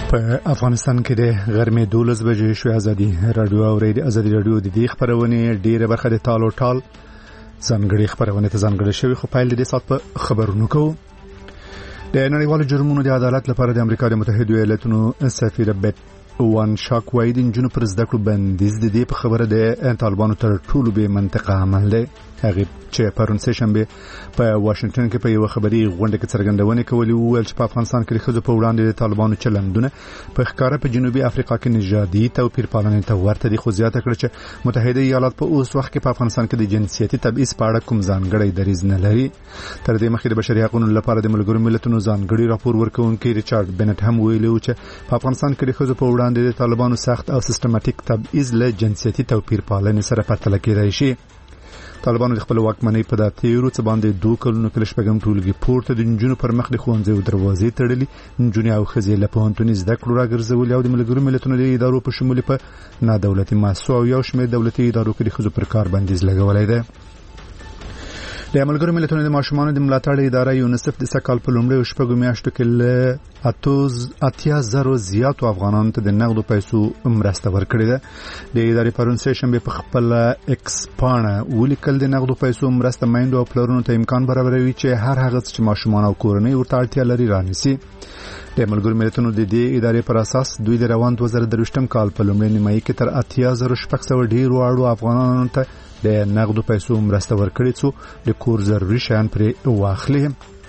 په افغانستان کې د غرمې 12 بجې شو ازادي رادیو او ازادي رادیو د دې خبرونه ډیره برخه د ټال ځانګړي خبرونه ته ځانګړي شوی خو پایل د سات په خبرونو کو د نړیوالو جرمونو د عدالت لپاره د امریکا د متحده ایالاتونو سفیر بیت وان شاک وایي د جنوب پر زده کړو بندیز د دې په خبره د طالبانو تر ټولو به منطقه عمل دی هغه چې پرون سه شنبه په واشنگټن کې په یو خبري غونډه کې څرګندونه کوي ویل چې په افغانستان کې خزو په وړاندې د طالبانو چلندونه په ښکارا په جنوبي افریقا کې نژادي توپیر پالنې ته ورته دي خو زیاته کړ چې متحده ایالات په اوس وخت کې په افغانستان کې د جنسيتي تبعیض په اړه کوم ځانګړی دریځ نه لري تر دې مخکې د بشري حقوقو لپاره د ملګرو ملتونو ځانګړي راپور ورکونکي ریچارډ بنټ هم ویلي چې په افغانستان کې خزو په وړاندې د طالبانو سخت او سیستماتیک تبعیض له جنسيتي توپیر پالنې سره پرتله کېدای شي طالبانو د خپل واکمنۍ په داتې څه باندې 2 کلونو کې شپږم ټولګي پورته د جنونو پر مخ د خوندې او دروازې تړلې جنونو او خزې له پوهنتوني زده کړو راګرځول او د ملګرو ملتونو د ادارو په شمول په نادولتي مؤسسو او یو شمېر دولتي ادارو کې د خزو پر کار بندیز لګولای دی د ملګرو ملتونو د ماشومان د ملاتړ اداره یونیسف د سکهال په لومړي شپږو میاشتو کې له 80,000 زیاتو افغانانو ته د نقدو پیسو مرسته ورکړې ده د ادارې پرون سه شنبه په خپل ایکس پاڼه ولیکل د نقدو پیسو مرسته مایندو او پلرونو ته امکان برابروي چې هر هغه چې ماشومان او کورنۍ ورته اړتیا لري رانیسي د ملګرو ملتونو د دې ادارې پر اساس دوی د روان 2023 کال په لومړۍ نیمایي کې تر 80,600 ډیرو اړو افغانانو ته د نقدو پیسو مرسته ورکړې څو د کور ضروري شیان پرې واخلي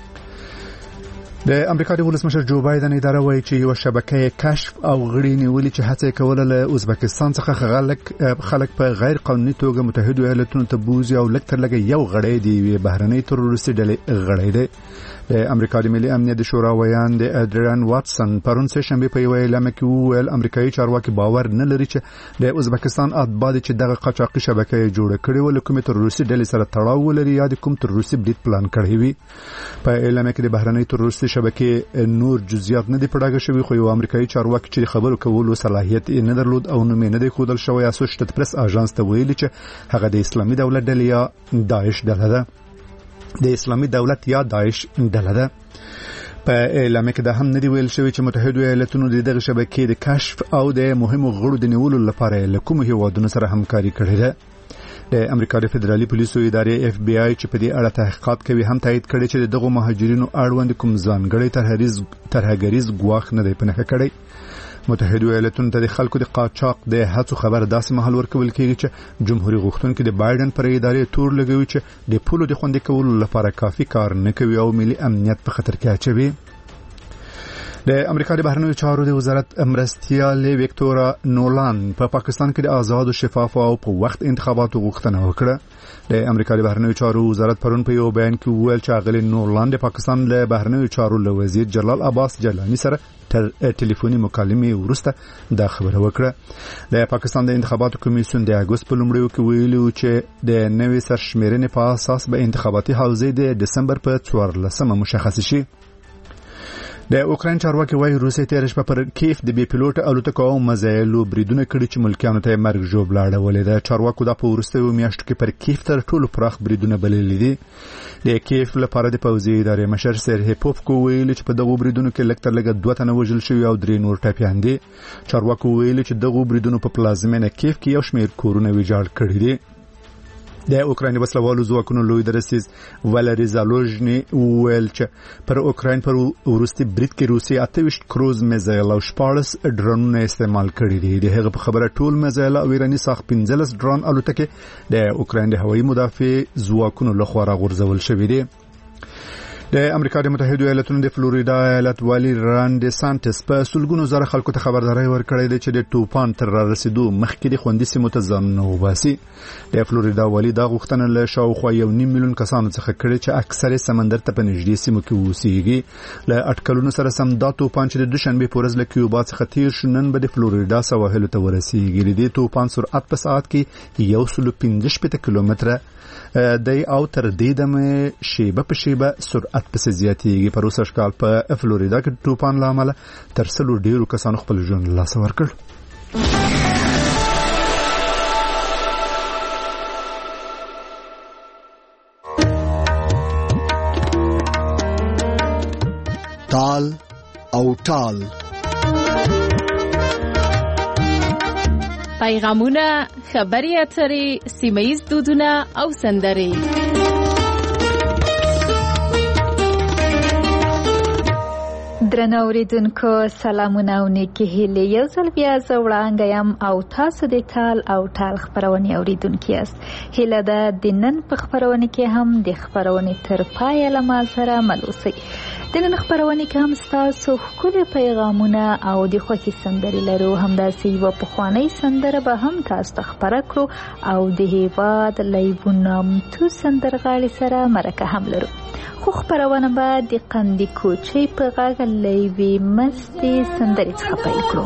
د امریکا د ولسمشر جو بایدن اداره وایي چې یو شبکه کشف او غړي نیولې چې هڅه کوله له ازبکستان څخه خلک په غیر قانوني توګه متحده ایالاتونو ته بوزي او لکتر لګي یو غړی دی بهرنۍ تروریستي ډلې غړی دی د امریکا د ملي امنیت د شورا ویان د اډریان واټسن پرون سه شنبه په یو اعلان کې ویل امریکایي چارواکي باور نه لري چې د ازبکستان اتباع چې دغه قاچاقي شبکه جوړه کړې ول کوم تروریستي ډلې سره تړاو ولري یا د کوم تروریستي بریټ پلان کړی وي په اعلان کې د بهرنۍ تروریستي شبکې نور جزئیات نه دی پړاګه شوی خو یو امریکایي چارواکي چې خبرو کولو صلاحیت نه درلود او نوم نه دی خودل شوی اسوسییټډ پریس اژانس ته ویلي چې هغه د اسلامي دولت ډلې یا داعش ډله ده د اسلامي دولت یا داعش ډله ده په اعلان کې دا هم ندی ویل شوی چې متحده ایالاتونو د دغه شبکې د کشف او د مهمو غړو د نیولو لپاره له کوم هیوادونو سره همکاري کړې ده د امریکا د فدرالي پولیسو ادارې اف بی آی چې په دې اړه تحقیقات کوي هم تایید کړي چې دغه مهاجرینو اړوند کوم ځانګړي ترهګریز ګواښ نه دی پنهخه کړی متحده ایالاتونو ته د خلکو د قاچاق د هڅو خبر داسې محل ورکول کېږي چې جمهوریت غوښتونکو د بایدن پر ادارې تور لګوي چې د پولو د خوندې کولو لپاره کافي کار نه کوي او ملي امنیت په خطر کې اچوي د امریکا د بهرنیو چارو د وزارت مرستیال وکټورا نولان په پاکستان کې د آزاد او شفاف او په وخت انتخاباتو غوښتنه وکړه د امریکا د بهرنیو چارو وزارت پرون په یو بیان کې ویل چې اغلی نولان د پاکستان له بهرنیو چارو له وزیر جلال عباس جلانی سره تر ټلیفوني مکالمې وروسته دا خبره وکړه د پاکستان د انتخاباتو کمیسیون د اگست په لومړیو کې ویلي چې د نوې سرشمیرنې په اساس به انتخاباتي حوزه د دسمبر په 14 مشخص شي د اوکراین چارواکي وايي روسي تیر شپه پر کیف د بي پيلوټ الوتکو او مزایلو بریدونه کړي چې ملکیانو ته مرګ ژوبلاړه ولې ده چارواکو دا په ورستیو میاشتو کې پر کیف تر ټولو پراخ بریدونه بللي دي د کیف لپاره د پوځي ادارې مشر سرهی پوفکو ویلي چې په دغه بریدونو کې لکتر لګ 2 تنه وژل شوی او 3 نور ټپيان دي چارواکو ویلي چې دغه بریدونو په پلازمینه کیف کې یو شمېر کورونه ویجاړ کړي دي د اوکراین وسلوالو ځواکونو لوی درسیز والری زالوژنی ویل چې پر اوکراین پر ورستي برید کې روسي 28 کروز میزایل او 14 ډرونونه استعمال کړي دي د هغه په خبره ټول میزایل او ایرانی ساخ 15 ډرون الوتکې د اوکراین د هوایي مدافع ځواکونو لخوا راغورځول شوې دي د امریکا د متحده ایالاتونو د فلوریدا ایالت والی ران ډي سانټس په سلګونو زره خلکو ته خبرداري ورکړې ده چې د طوفان تر رسیدو مخکې د خوندې سیمو ته ځان وباسي د فلوریدا والی دا غوښتنه له شاوخوا 1.5 میلیون کسانو څخه کړې چې اکثره سمندر ته په نږدې سیمو کې اوسېږي له اټکلونو سره سم دا طوفان چې د دوشنبه په ورځ له کیوبا څخه تیر شنن به د فلوریدا سواحل ته ورسیږي د طوفان سرعت په ساعت کې 115 کیلومتر دی او تر دې دمه شیبه په شیبه سرعت په زیاتېږي پر اوسه ښکال په فلوریدا کې طوفان لامل تر سلو ډیرو کسانو خپل ژوند لاس ورکړ تال او ټال پیغامونه، خبري اترې، سیمه‌ییز دودونه او سندرې. درنو اوریدونکو سلامونه او نیکی هیلې، یو ځل بیا زه وړانګه یم او تاسو د تال او ټال خپرونې اوریدونکي یاست. هیله ده د نن په خپرونې کې هم د خپرونې تر پایه له ما سره مل اوسئ. د نن خپرونې کې هم ستاسو ښکلي پیغامونه او د خوښې سندرې لرو. همداسې یوه پخوانۍ سندره به هم تاسو ته خپره کړو او د هېواد له یوه نامتو سندرغاړي سره مرکه هم لرو. خو خپرونه به د قندي کوچۍ په غږ له یوې مستې سندرې څخه پیل کړو.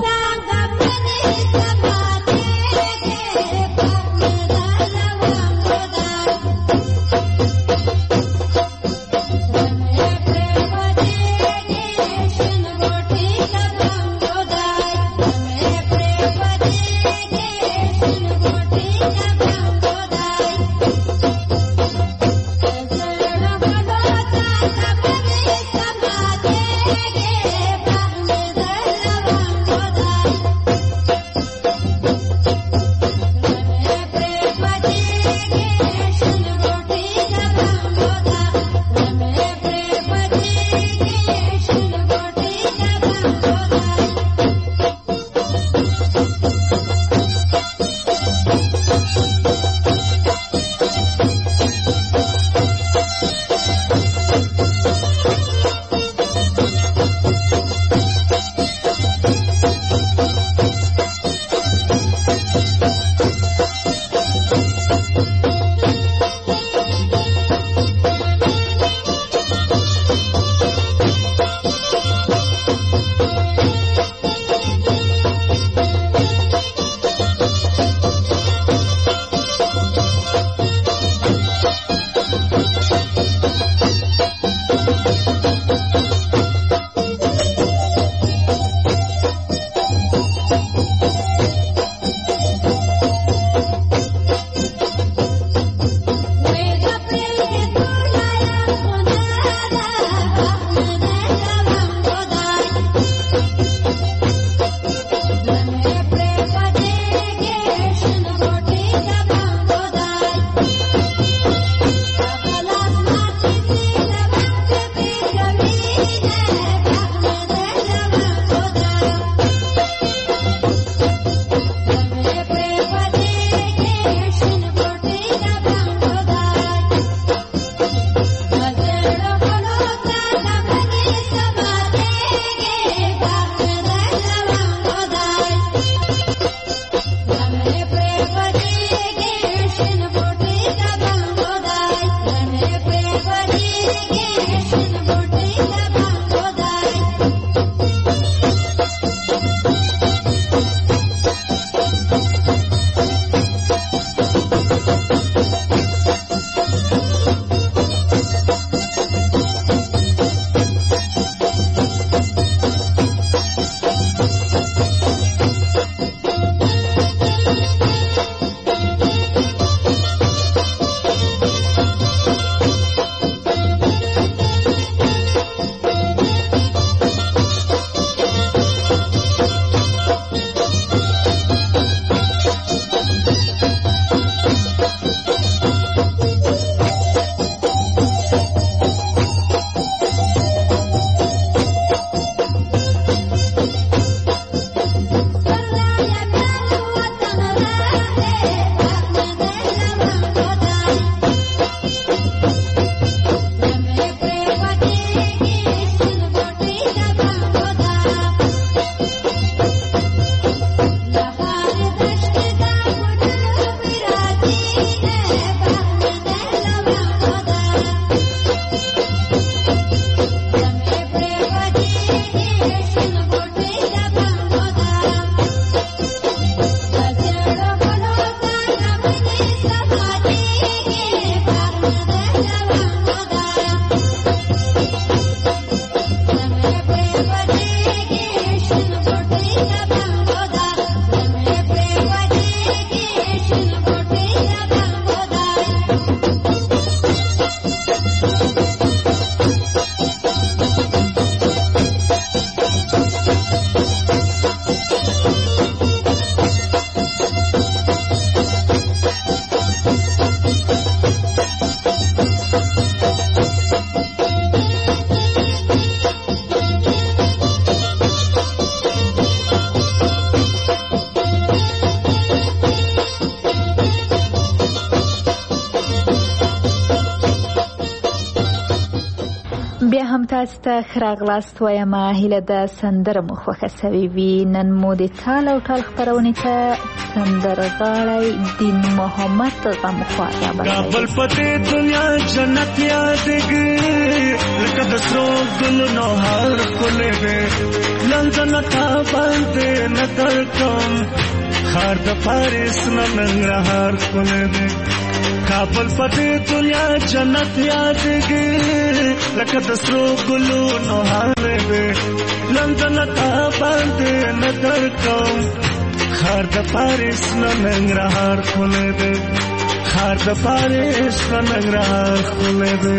تاسو ته خراغلاست وایم هیله د سندره مو خوښه سوي وي. نن مو د تال او ټال خپرونې ته سندرغاړی دین محمد غمخوار رابللی. کابل پدې دنیا جنت یادګي لکه د سرو ګلونو هر ښکلی دی. لندن ته باندې نظر کوم خار د پاریس نه ننګرهار ښکلی دی. کابل پدې دنیا جنت یادګي لکه د سرو ګلونو هر دی. لندن ته باندې نظر کوم خار د پاریس نه ننګرهار ښکلی دی. خار د پاریس نه ننګرهار ښکلی دی.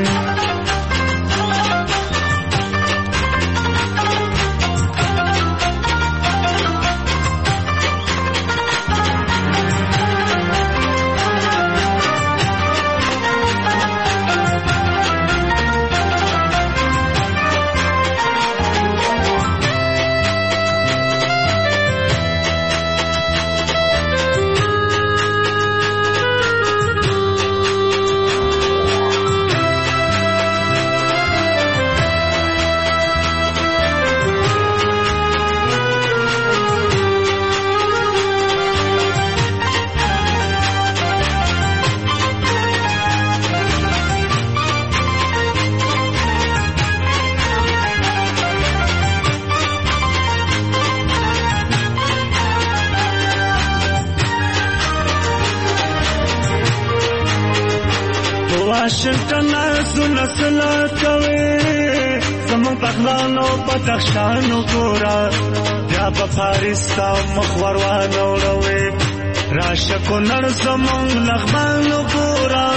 واشنگټن زونه سلا کوي زمون بغلانو بدخشانو ګورا بیا په پاریس تا مخور وانه وروي راشه کونړ زمون لغمانو ګورا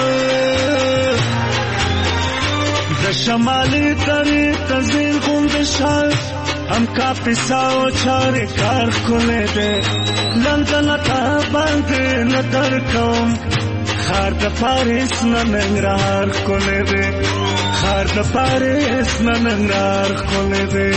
د شمالي تري تزین غوند شال هم کا پیساو چارې کار کولې ده. لندن ته باندې نظر کوم خار د پاریس نه ننګرهار ښکلی دی. خار د پاریس نه ننګرهار ښکلی دی.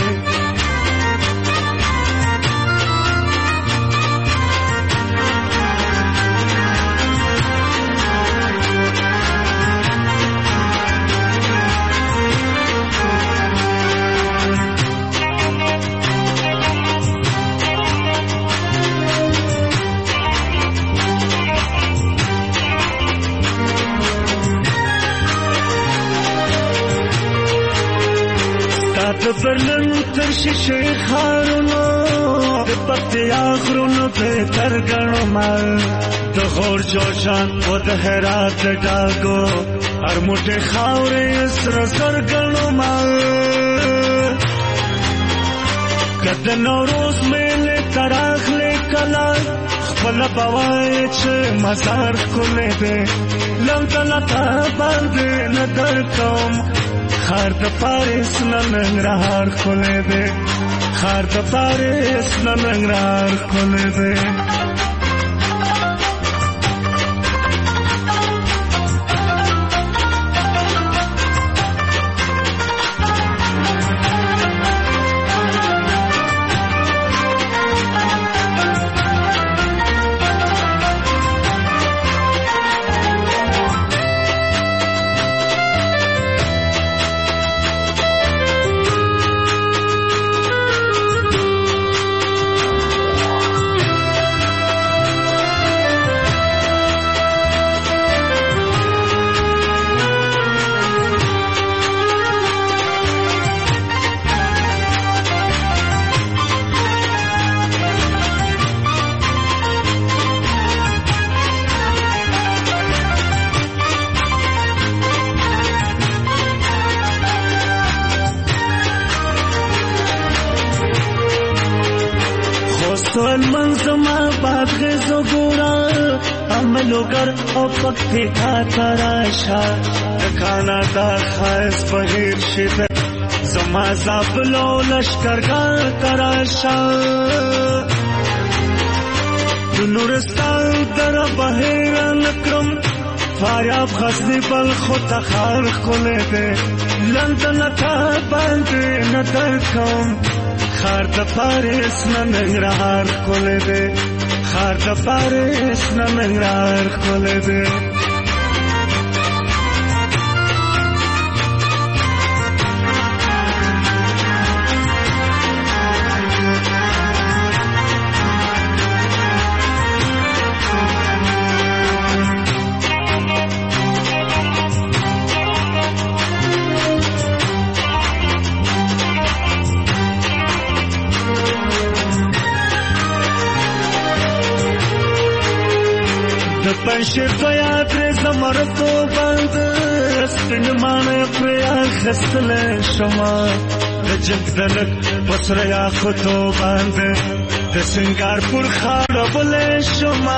د برلن تر شیشې ښارونو د پکتیا غرونو به تر ګڼو مال د غور جوشان و د هرات د ډاګو هر موټی خاورې سره زر ګڼو مال که د نوروز میلې ته راغلې کله خپله به وایې چې مزار ښکلی دی. لندن ته باندې نظر کوم خار د پاریس نه ننګرهار ښکلی دی. خار د پاریس نه ننګرهار ښکلی دی. سوال منظمه بادغیزو گورا عملوگر او پکتی کا تراشا کانادا خواهز بغیر شدت زما زابلو لشکرگاه تراشا نورستان در بحیر نکرم فاریاب غزنی بلخو تخار خونه ده لندن تا باندې نظر کوم خار د پاریس نه ننګرهار خونه ده خار د پاریس نه ننګرهار خونه ده د پنځه دویا تر زمرتو باندې سپین مانه پریا خستل شما د جګدلک پسریا خطو باندې د سنگارپور خاړه بلې شما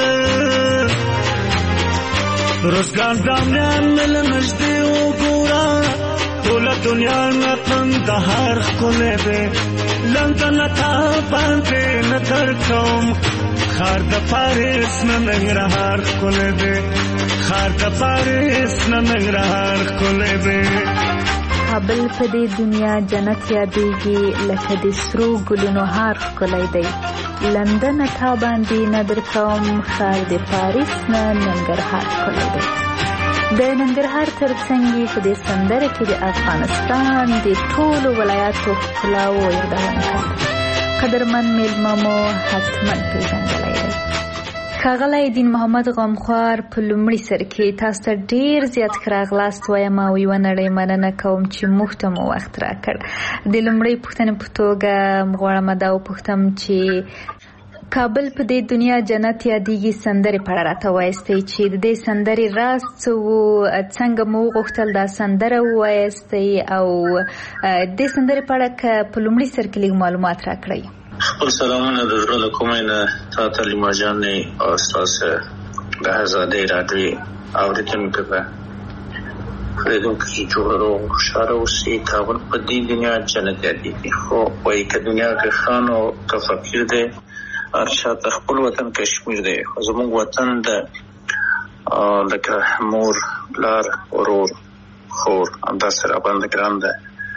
روزګان دامیان مل نږدې وګورا ټول دنیا نه کندهار کولې به لندن ته باندې نظر کوم خار د پاریس نه ننګرهار کولې به خار د پاریس نه ننګرهار کولې به کابل په دې دنیا جنت یادېږي لکه د سرو ګلونو هار ښکلی دی لندن ته باندې نظر کوم خار د پاریس نه ننګرهار ښکلی دی د ننګرهار تر څنګ په دې سندره کې د افغانستان د ټولو ولایاتو ښکلا یادونه کوي قدرمن میلمه مو حتما پیژندلی دی ښاغلی دین محمد غمخوار په لومړي سر کې تاسو ته ډېر زیات ښه راغلاست وایم او یوه نړۍ مننه کوم چې موږ ته مو وخت راکړ د لومړۍ پوښتنې په توګه غواړم دا وپوښتم چې کابل په دې دنیا جنت یادېږي سندرې په اړه راته وایستئ چې د دې سندرې راز څه و څنګه مو وغوښتل دا سندره ووایستئ او دې سندرې په اړه که په لومړي سر کې لږ معلومات راکړئ خپل سلامونه د زړه له کومې نه تا ته لیما جانې او ستاسو د آزادۍ راډیو اورېدونکو ته اورېدونکو چې جوړ او خوشحاله اوسئ کابل په دې دنیا جنت یادېږي خو وایي که دنیا کې خان او که فقیر دی هر چا ته خپل وطن کشمیر دی خو زموږ وطن د لکه مور پلار ورور خور همداسې راباندې ګران دی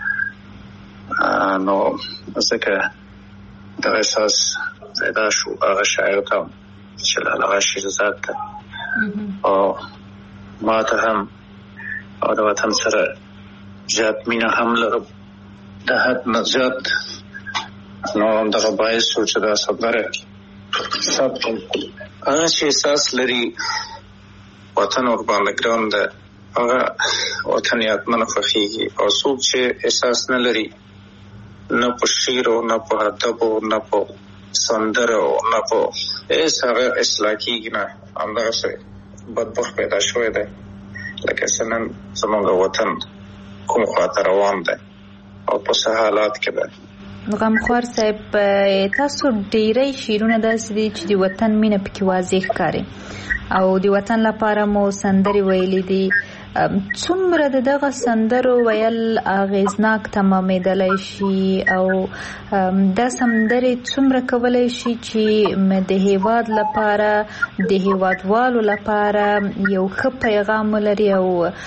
نو ځکه دغه احساس پیدا شو هغه شاعر ته چې هغه شیرزاد ته او ما ته هم او د وطن سره زیات مینه هم لرم د حد نه زیات نو دغه باعث شو چې دا سندره ثبت کړم هغه چې احساس لري وطن ورباندې ګران دی هغه وطن یادمن خوښېږي او څوک چې احساس نه لري نه په شعر او نه په ادب او نه په سندره او نه په هیڅ هغه اصلاح کېږي نه همدغسې بدبخت پیدا شوی دی لکه څه نن زموږ وطن کوم خواته روان دی او په څه حالات کې دی غمخوار صاحب تاسو ډیری شعرونه داسې دي چې د وطن مینه پکې واضح ښکاري او د وطن لپاره مو سندرې ویلې دي څومره دغه سندرو ویل اغیزناک تمامېدلی شي او دا سندرې څومره کولی شي چې د هیواد لپاره د هیوادوالو لپاره یو ښه پیغام ولري او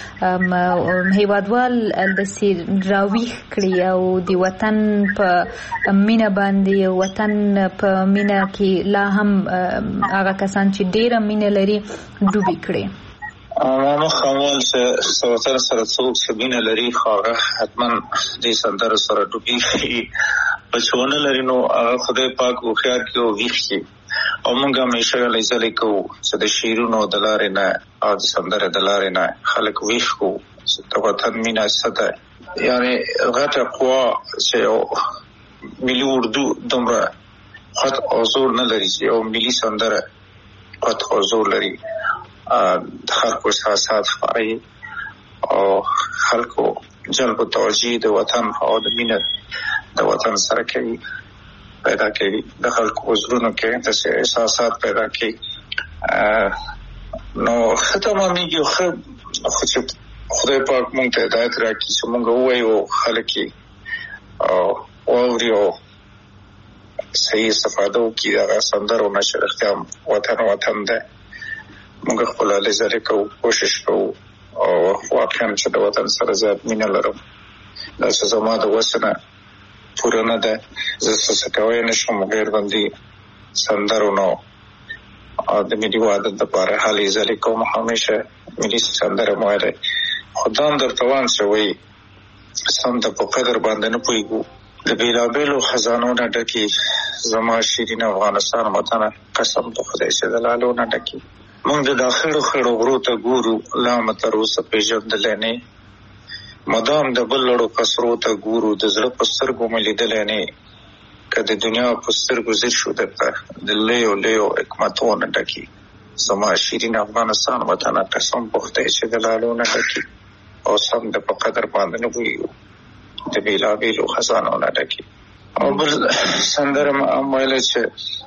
هیوادوال داسې راویښ کړي او د وطن په مینه باندې وطن په مینه کې لا هم هغه کسان چې ډېره مینه لري ډوبې کړي مخ اول چې وطن سره څوک مینه لري خو هغه حتما دې سندرو سره ډوبېږي په چې ونه لري نو هغه خدای پاک هوښیار کړي او ویښ کړي او موږ همیشه هلې ځلې کوو چې د شعرونو د لارې نه او د سندرې د لارې نه خلک ویښ کړو چې د وطن مینه څه ده یعنې غټه قوا چې یو ملي اردو دومره قط او زور نه لري چې یو ملي سندره قط او زور لري د خلکو احساسات ښکاري او خلکو جلب توجه د وطن او د مینه د وطن سره کوي پیدا کوي د خلکو زړونو کې داسې احساسات پیدا کوي نو ښه تمامېږي خو چې خدای پاک موږ ته هدایت راکړي چې موږ ووایو خلک یې واوري او صحیح استفاده وکړي د هغه سندرو نه چې رښتیا وطن دی موږ خپل هلې ځلې کوو کوشش کوو او واقعا چې د وطن سره زیات مینه لرم دا چې زما د وسه نه پوره نه ده زه څه کولی نه شم غیر بندي سندرو نو د ملي وحدت دپاره هلې ځلې کوم همیشه ملي سندره مو ویلی خو دا هم درته وایم چې وایي سم د په قدر باندې نه پوهېږو د بېلابېلو خزانو نه ډکې زما شیرین افغانستان وطنه قسم د خدای چې د لالو نه ډکې موږ د خړو خړو غرو ته ګورو لا مو تر اوسه پېژندلی نه مدام د بل لړو قصرو ته ګورو د زړه په سترګو مې لیدلی نه که د دنیا په سترګو ځیر شو درته د لویو لویو حکمتونه ډکې زما شیرین افغانستان وطن قسم پخته چې د لالونه ډکي او سم د په قدر باندې نه ویو د بیلابیلو خزانونه ډکي. او بل سندره ویله چې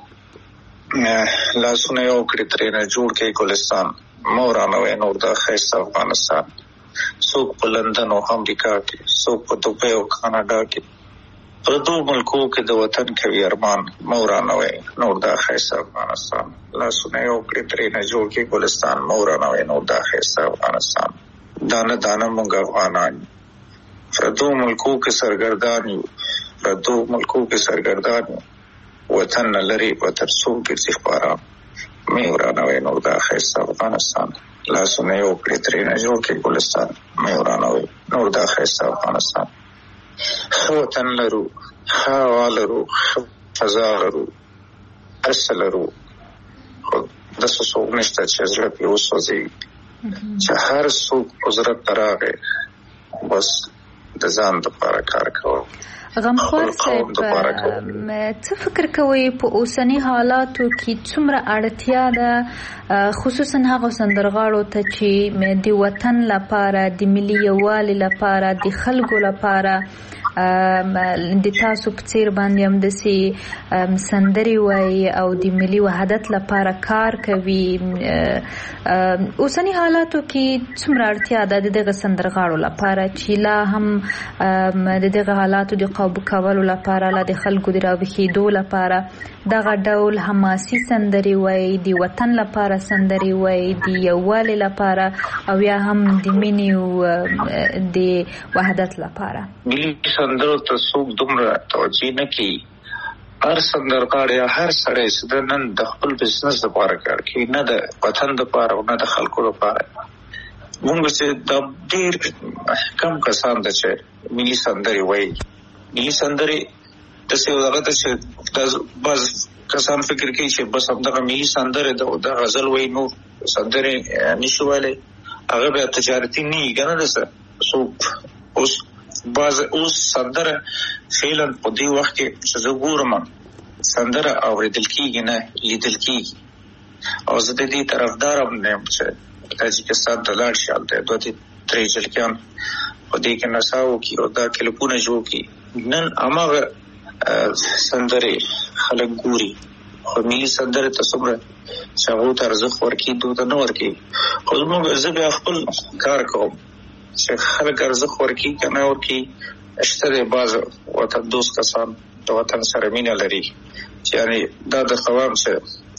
لاسونه یو کړي ترېنه جوړ کې ګلستان مورانه وې نور د ښایسته افغانستان. څوک په لندن او امریکا کې، څوک په دوبۍ او کاناډا کې، په دوه ملکو کې د وطن کوي ارمان مورانه وې نور د ښایسته افغانستان. لاسونه یو کړي ترېنه جوړ کې ګلستان مورانه وې نور د ښایسته افغانستان. دانه دانه مونږ افغانان په دوه ملکو کې سرګردان یو، په دوه ملکو کې سرګردان یو. وطن نه لري وطن څوک ګرځي خپاره مې ورانه وې نور د ښایسته افغانستان. لاسونه یو کړي ترېنه جوړ کې ګلستان مې ورانه وې نور د ښایسته افغانستان. ښه وطن لرو، ښه هوا لرو، ښه فضا لرو، هر څه لرو، خو داسې څوک نشته چې زړه پرې وسوځي چې هر څوک عذرت ته راغی بس د ځان دپاره کار کوو. غمخوار صاحب څه فکر کوئ په اوسني حالاتو کې څومره اړتیا ده خصوصا هغه سندرغاړو ته چې د وطن لپاره د ملي یووالي لپاره د خلکو لپاره د تاسو په څیر باندې هم داسې سندرې وایي او د ملي وحدت لپاره کار کوي. اوسني حالاتو کې څومره اړتیا ده د دغه سندرغاړو لپاره چې لا هم د دغه حالاتو د قابو کولو لپاره، لا د خلکو د راویښېدو لپاره دغه ډول حماسي سندرې وایي، د وطن لپاره سندرې وایي، د یووالي لپاره او یا هم د مینې او د وحدت لپاره؟ ملي سندرو ته څوک دومره توجه نه کوي. هر سندرغاړی یا هر سړی چې د نن د خپل بزنس لپاره کار کوي، نه د وطن لپاره او نه د خلکو لپاره. موږ چې د ډېر کم کسان ده چې ملي سندرې وایي. ملي سندرې داسې یو دغه ده چې بعض کسان فکر کوي چې بس همدغه ملي سندرې د غزل وایي، نور سندرې نشي ویلی. هغه بیا تجارتي نه وي که نه ده څه. څوک اوس سندره فعلا په دې وخت کې چې زه ګورم سندره اورېدل کېږي نه لیدل کېږي. او زه د دې طرفدار هم نه یم چې تاجکستان ته لاړ شي، هلته دوه درې جلکیان په دې کې نڅا وکړي او دا کلیپونه جوړ کړي. نن هماغه سندرې خلک ګوري، خو ملي سندرې ته څومره چې هغو ته ارزښت ورکړي دوی ته نه ورکوي. خو زموږ زه بیا خپل کار کوم چې خلک ارزښت ورکړي که نه ورکړي. شته دی بعض وطن دوست کسان د وطن سره مینه لري چې یعنې دا درته وایم چې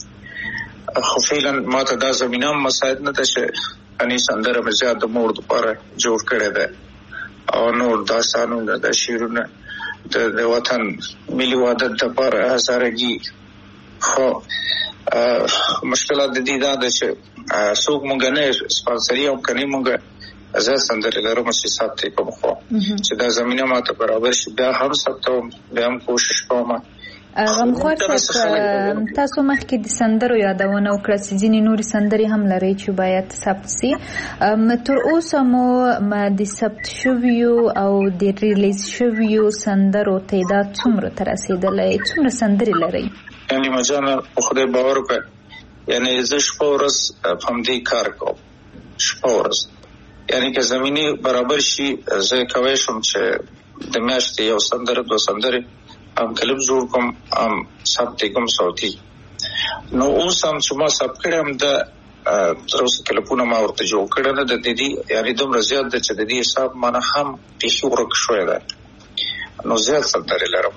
خو فعلا ما ته دا زمینه هم مساعد نه ده چې یعنې سندره مې زیات د مور دپاره جوړ کړې ده او نور داستانونه د شعرونه د وطن ملي وحدت دپاره هزارګي. خو مشکلات د دې دا ده چې څوک مونږ نه سپانسري هم کني مونږ زه سندرې لرم چې ثبت کوم، خو چې دا زمینه ماته برابر شي بیا هم ثبتوم، بیا هم کوشش کوم. غمخوار صاحب تاسو مخکې د سندرو یادونه وکړه چې ځینې نورې سندرې هم لري چې باید ثبت سي. تر اوسه مو د ثبت شویو او د ریلیز شویو سندرو تعداد څومره ته رسېدلی؟ څومره سندرې لرئ؟ یعنې مجانه په خدای باور وکړه، یعنې زه شپه ورځ په همدې کار کوم، شپه ورځ. یعنې که زمینې برابر شي زه کولی شم چې د میاشتې یو سندره دوه سندرې هم کلپ جوړ کوم، هم ثبت کوم صوتي. نو اوس هم چې ما ثبت کړی هم د تر اوسه کلپونه ما ورته جوړ کړی نه ده. د دې یعنې دومره زیات ده چې د دې حساب مانه هم بیخي ورک شوی ده. نو زیات سندرې لرم.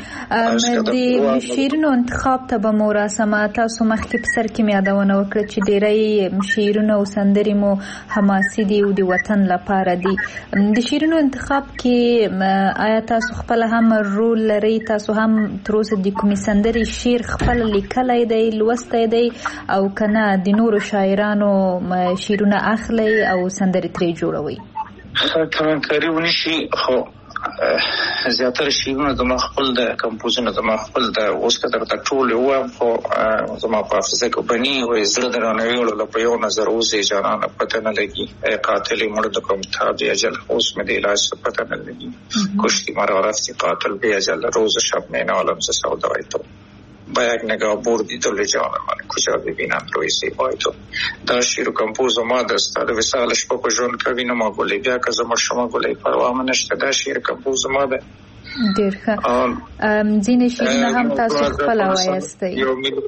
د شعرونو انتخاب ته به مو راسمه. تاسو مخکې په سر کې مې یادونه وکړه چې ډېری شعرونه او سندرې مو حماسي دي او د وطن لپاره دي. د شعرونو انتخاب کې آیا تاسو خپل هم رول لرئ؟ تاسو هم تر اوسه د کومې سندرې شعر خپل لیکلی دی، لوستی دی او که نه د نورو شاعرانو شعرونه اخلئ او سندرې ترې جوړوئ؟ کمنکاري ونشي، خو زیاتره شعرونه زما خپل د کمپوزونه زما خپل د اوس که درته ټول ووایم خو زما په حافظه کې بني وایي زړه درانه ویوړله په یو نظر اوسې جانانه پته نه لګي ای قاتل مړ د کوم تاب اجل اوس مې د علاج پته نه لګي کشتی مرا رفتی قاتل بی اجل روز شب میں نالم سے سودائی تو با یک نگاه بردی دل جان من کجا ببینم روی زیبای تو. در شیر و کمپوز ما دست در وسالش با کجون کبین ما گلی بیا که زمر شما گلی پروا منشته در شیر کمپوز ما ده ډیر ښه. ځینې شعرونه هم تاسو خپله وایستی؟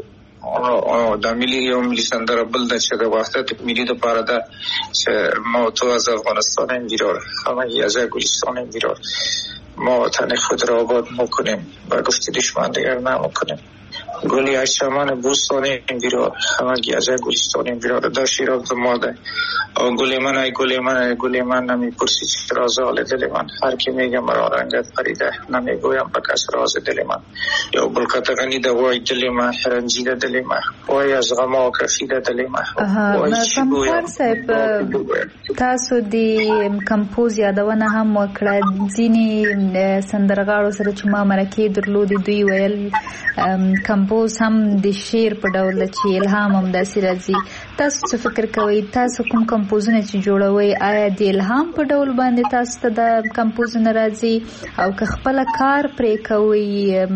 دا ملي سندره بل ده چې د وحدت ملی دپاره ده چې ما تو از افغانستان بیرار همگی از گلستان بیرار ما وطن خود را آباد میکنیم و گفت دشمن دیگر نمیکنیم گلی از چمن بوستان بیرار همگی از گلستان بیرار دا شیر از ماده گل من ای گل من ای گل من نمیپرسی چرا زال دل من هر کی میگه مرا رنگت پریده نمیگویم به کس راز دل من یا بلکت غنیده وای دل من رنجیده دل من وای از غما کفیده دل من غمخوار صاحب تاسو د کمپوز یادونه هم وکړه ځینې سندرغاړو سره چې ما مرکې درلودې دوی ویل کمپوز هم د شعر په ډول چې الهام هم داسې راځي. تاسو څه فکر کوئ تاسو کوم کمپوزونه چې جوړوئ آیا د الهام په ډول باندې تاسو ته د کمپوزونه راځي او که خپل کار پرې کوئ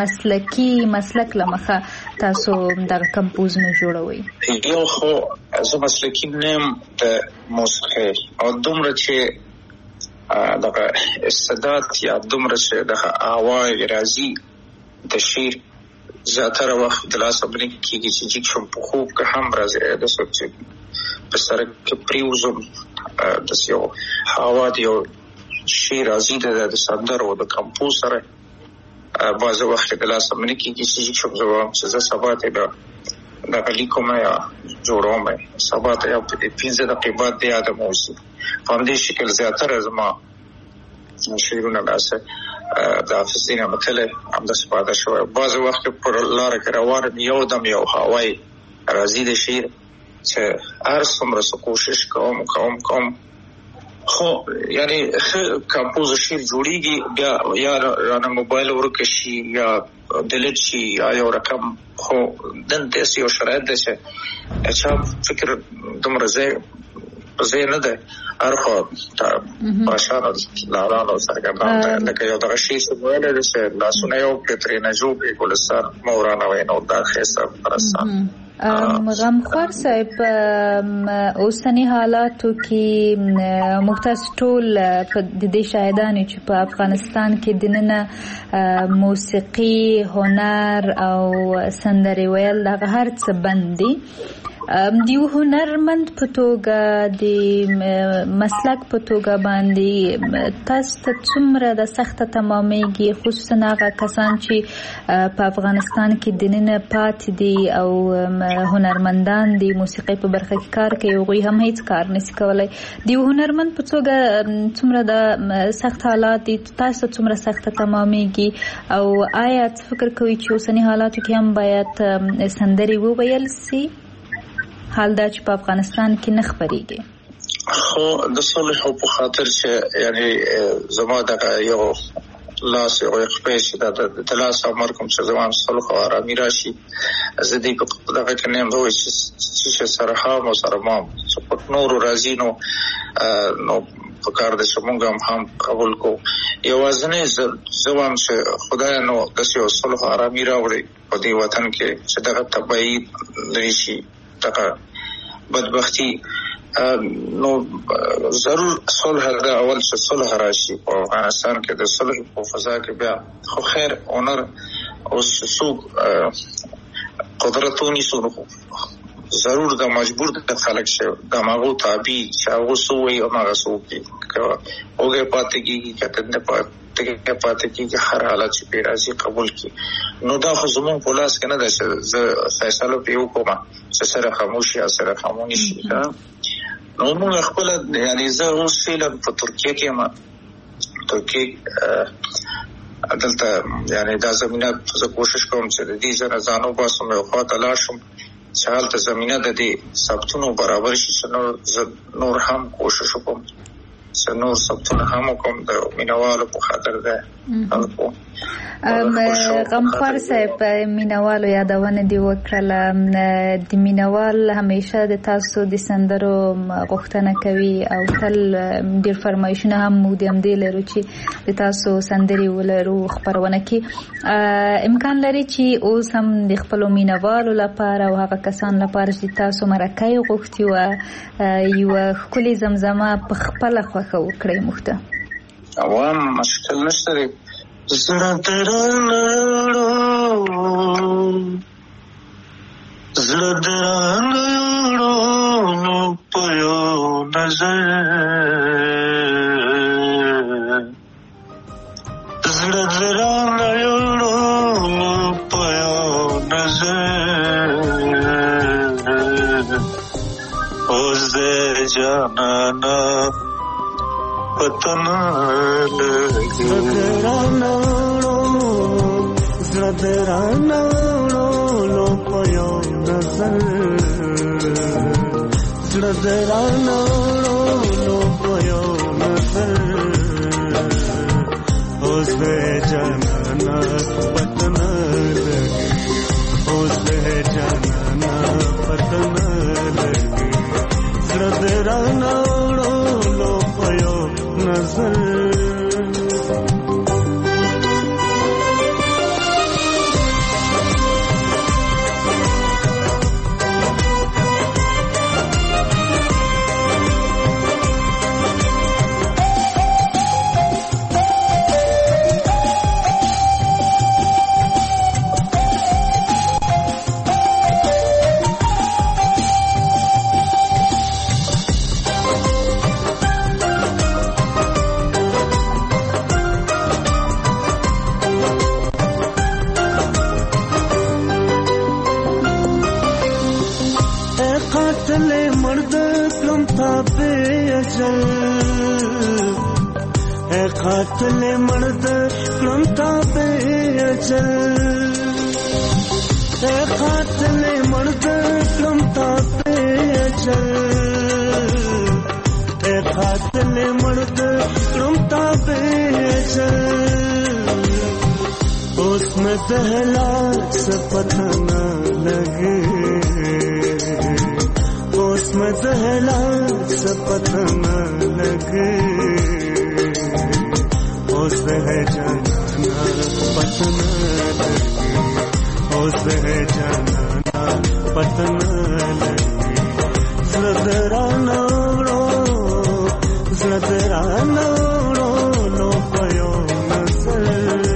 مسلک له مخه تاسو دغه کمپوزونه جوړوئ؟ یو خو زه مسلکي نیم د موسیقۍ او دومره چې دغه استعداد یا دومره چې دغه آواز راځي د شعر زیاتره وخت د لاس باندې کېږي چې جګ شم په خوب که هم راځي د څوک چې په سړک کې پریوزم داسې یو هوا د یو شی راځي د سندرو د کمپوز سره بعضې وخت د لاس باندې کېږي چې جګ شم زه وایم چې زه سبا ته دغه لیکم یا جوړوم سبا ته یا 15 دقیقې بعد د یادم اوسي په همدې شکل زیاتره زما شعرونه داسې د حافظ دین متل همداسې پاته شوی. بعضې وخت پر لاره کې روان یو دم یو هوای راځي د شعر چې هر څومره څه کوشش کوم خو یعنی کمپوز شعر جوړیږي بیا یا رانه موبایل ورکه شي یا ډیلیټ شي یا یو رقم خو دلته یو شرایط دی چې چا فکر دومره ځای نه دی هر خوا باشانو لارانو سرګردان دی لکه یو دغه شي چې ویلی دی چې لاسونه یو کړې ترې نه جوړ کړې ګلستان مه ورانوئ نو دا ښایسته پرستان. غمخوار صاحب اوسنی حالاتو کې موږ تاسو ټول د دې شاهدان چې په افغانستان کې دننه موسیقي هنر او سندرې ویل دغه هر څه بند دي. د یو هنرمند په توګه د مسلک په توګه باندې تاسو ته څومره د سخته تمامیږي خصوصا هغه کسان چې په افغانستان کې دننه پاتې دي او هنرمندان د موسیقۍ په برخه کې کار کوي هغوی هم هیڅ کار نشي کولی. د یو هنرمند په توګه څومره د سخت حالات دي تاسو ته څومره سخته تمامیږي او آیا څه فکر کوئ چې اوسني حالاتو کې هم باید سندرې وویل سي حال دا چې په افغانستان کې نه خپرېږي؟ خو د صلح په خاطر چې یعنی زما دغه یو لاس یو خپې چې د لاس امر کوم چې زما صلح او آرامي راشي زه دې په دغه کې نه وایي چې سره هم سره ما په نور راځي نو په کار د څنګه هم قبول کو یوازې زوام چې خدای نو د یو صلح او آرامي راوړي په دې وطن کې چې دغه تبعید لري شي دغه بدبختی نو ضرور صلح دا اول چې صلح راشي په افغانستان کې د صلح په فضا کې بیا خو خیر اونر او سوق قدرتونی سره ضرور دا مجبور د خلک شه د ماغو تابع شاو سوې او ماغه سوې اوګه پاتې کیږي کته نه پاتې کیږي هر حالت چې پیرازي قبول کی نو دا خو زمون په لاس کې نه ده چې زه فیصله پیو کوم چې سره خاموشي او سره خاموشي شي نو موږ خپل یعنی زه اوس فعلا په ترکیه کې ما ترکیه دلته یعنی دا زمينه زه کوشش کوم چې د دې ځانو باسم او خاطر لاشم چې حالت زمينه د دې ثبتونو برابر شي نو نور هم کوشش وکم نور سبتونه هم کوم د مینوالو په خاطر ده. غمخوار صاحب مینوالو یادونه دی وکړه. د مینوال همیشه د تاسو د سندرو غوښتنه کوي او تل ډیر فرمایشونه هم مودم دی لرو چې د تاسو سندري ولرو خبرونه کې امکان لري چې اوس هم د خپل مینوالو لپاره او هغه کسان لپاره چې تاسو مرکه غوښتي و یو کلی زمزمه په خپل خوخه وکړئ مخته. عوام مشکل نشته دی. زړه درنړو زړه درنړو نو پيو نظر زړه درنړو نو پيو نظر اوس دې جانانا پتنا زړه لو پيو نظر زړه لو پيو نظر اوس دې جانانا پتنا اوس دې جانانا پتنا زړه لو پيو نظر قاتل مرد کلم تابے اجل قاتل مرد کلم تابے اجل قاتل مرد کلم تابے اجل اس میں دہلا سے پتہ نہ لگے اس میں دہلا سے پتہ نہ لگے اس ہے جانا پتن لگی اس ہے جانا پتن لگی زردرانو لو پيو نظر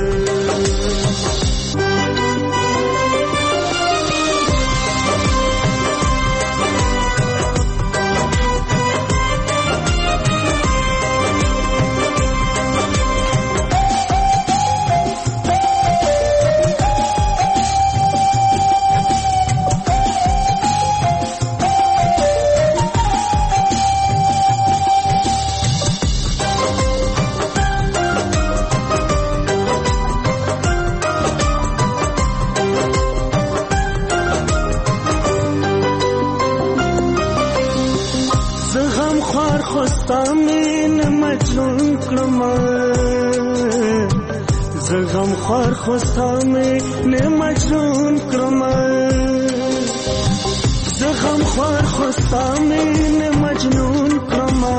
زغم خور خوستا میں نے مجنون کرما زغم خور خوستا میں نے مجنون کرما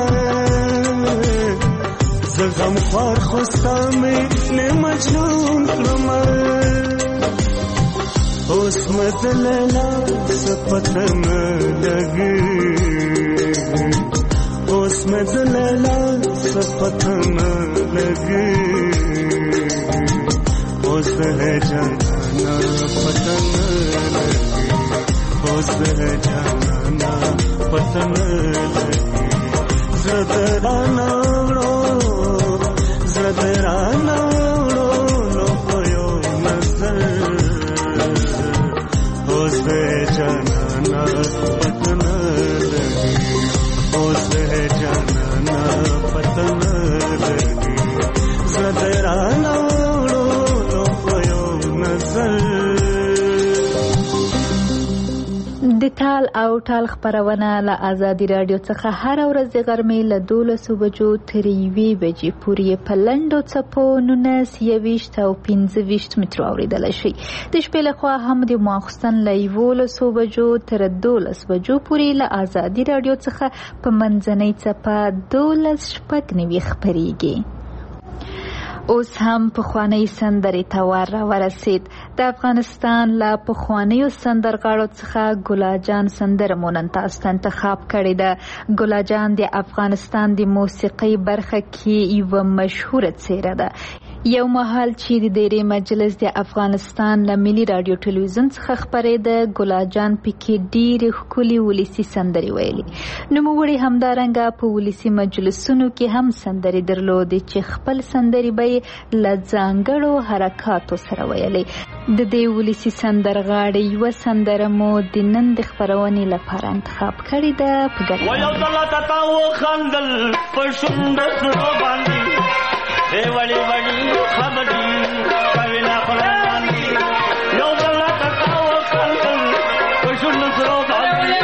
زغم خور خوستا میں نے مجنون کرما اس مدللا سپتن لگی اس مدللا سپتن لگی اس ہے جانا پتن لگی اس ہے جانا پتن لگی زدرانا لو پيو نظر اس ہے جانا پتن لگی اس ہے جانا پتن لگی زدرانا د ټال او ټال خبرونه له آزادي رادیو څخه هر ورځ د غرمې له 12 بجو تر 1 بجې پورې په لنډو څپو 19 او 15 مترو اوریدل شي. د شپې لخوا هم د ماخستن له 11 بجو تر 12 بجو پورې له آزادي رادیو څخه په منځنۍ څپه 12:90 خبريږي. اوس هم پخوانی سندرې ته ورسید. د افغانستان له پخوانیو سندرغاړو څخه ګلا جان سندره مو نن تاسو ته انتخاب کړې ده. ګلا جان د افغانستان د موسیقۍ برخه کې یوه مشهوره څیره ده. یو مهال چې د ډیری مجلس د افغانستان له ملي رادیو ټلویزیون څخه خبرېده، ګلا جان پکې ډېرې ښکلې ولسي سندرې ویلي. نوموړي همدارنګه په ولسي مجلسونو کې هم سندرې درلودې چې خپل سندرې به یې له ځانګړو حرکاتو سره ویلې. د دې ولسي سندرغاړې یوه سندره مو د نن د خپرونې لپاره انتخاب کړې ده. په ګډه وړي وړي خبرې کوي نه خلاني یو بل تکاو کړل په شنو سرو باندې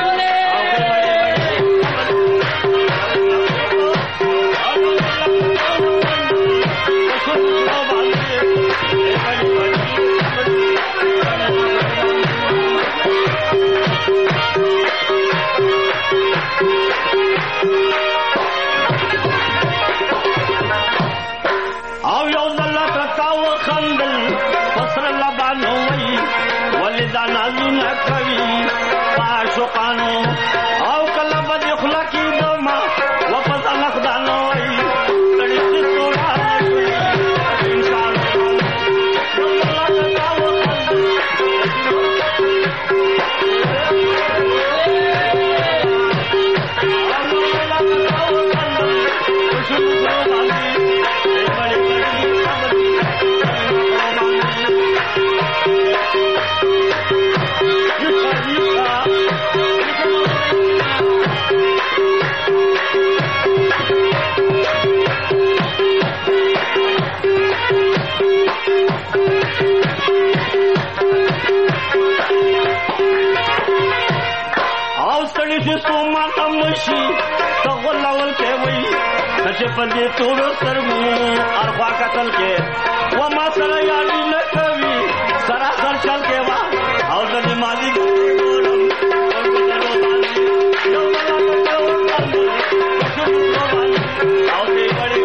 او کله به خلا کې دما واپس نخدانو وي کړي چې توړه انسان چې په دې ټول سترګو اروا قتل کې و ما سره یاري نه کوي سراسر چل کې وا او د دې مالک ګورم او دې وړي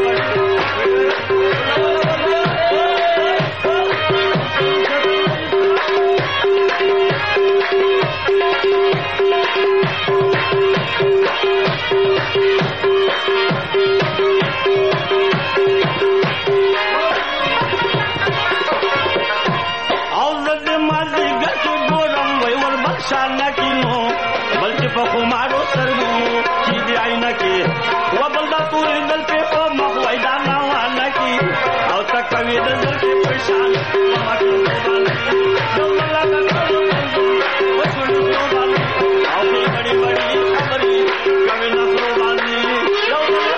په خمارو سرمو چې دی عینه کې و بل دا تورې دل په مخ وای دا نه وانه کې او تکوي د دل په پرشان ما کې یو بل دا وښولو باندې او دې بڑی بڑی خبرې کوي نه سره باندې یو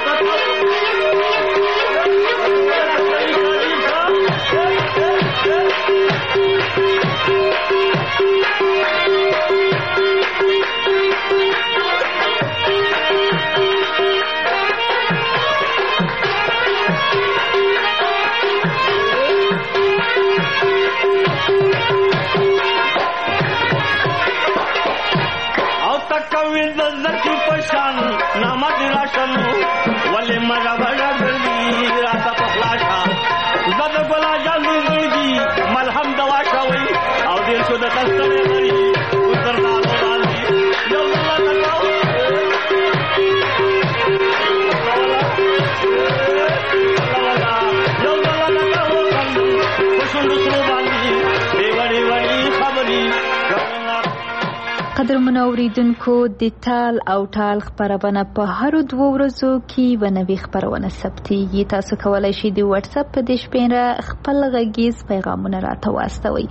ولې مګا وړا ګلې راته پخلاشه زده ګلا جامې دي ملهم دوا شوي او دې شو د کستړې غري وتر نه باندې یو الله قدرمنو اوریدونکو د ټال او ټال خبرونه په هر 2 ورځو کې ونوي خبرونه ثبتېږي. تاسو کولای شئ د واتس اپ په دې شمېره خپل غږیز پیغامونه راته واستوئ